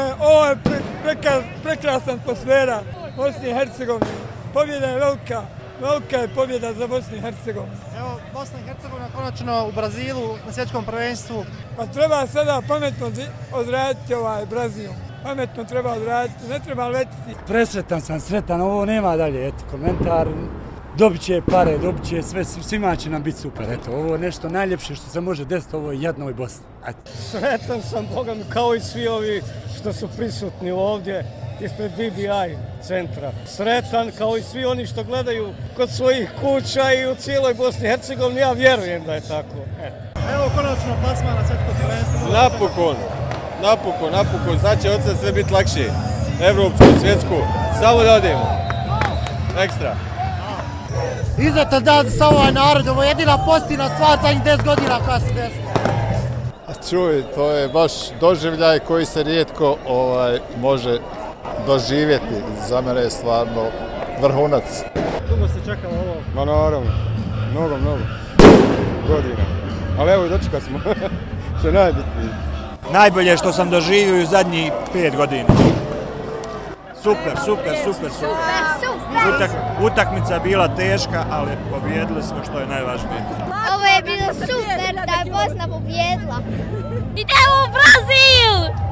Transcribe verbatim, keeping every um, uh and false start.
je, ovo je pre, prekra, prekrasna atmosfera Bosne i Hercegovine. Pobjeda je velika, velika je pobjeda za Bosnu i Hercegovinu. Evo, Bosna i Hercegovina konačno u Brazilu na svjetskom prvenstvu. Pa treba sada pametno odraditi ovaj Brazil. Pametno treba odraditi, ne treba letiti. Presretan sam, sretan, ovo nema dalje, eto, komentar. Dobit će pare, dobit će sve, svima će nam biti super, eto, ovo je nešto najljepše što se može desiti, ovo je jadnoj Bosni. Eto. Sretan sam, Boga mi, kao i svi ovi što su prisutni ovdje ispred B B I centra. Sretan kao i svi oni što gledaju kod svojih kuća i u cijeloj Bosni i Hercegovini, ja vjerujem da je tako. Eto. Evo konačno plasman na svjetsko prvenstvo. Napokon, napokon, napokon, sad će od sad sve biti lakše. Evropsku, svjetsku, samo da odemo. Ekstra. Izuzetan dan za ovaj narod, ovo je jedina pozitivna stvar za njih deset godina koja se desila. Čuj, to je baš doživljaj koji se rijetko ovaj, može doživjeti. Za mene je stvarno vrhunac. Dugo se čekalo ovo? Ma naravno, mnogo, mnogo godina. Ali evo i dočekali smo, što je najbitnije. Najbolje što sam doživio u zadnjih pet godina. Super, super, super, super. Utak, utakmica je bila teška, ali pobjedili smo što je najvažnije. Ovo je bilo super da je Bosna pobjedila. Idemo u Brazil!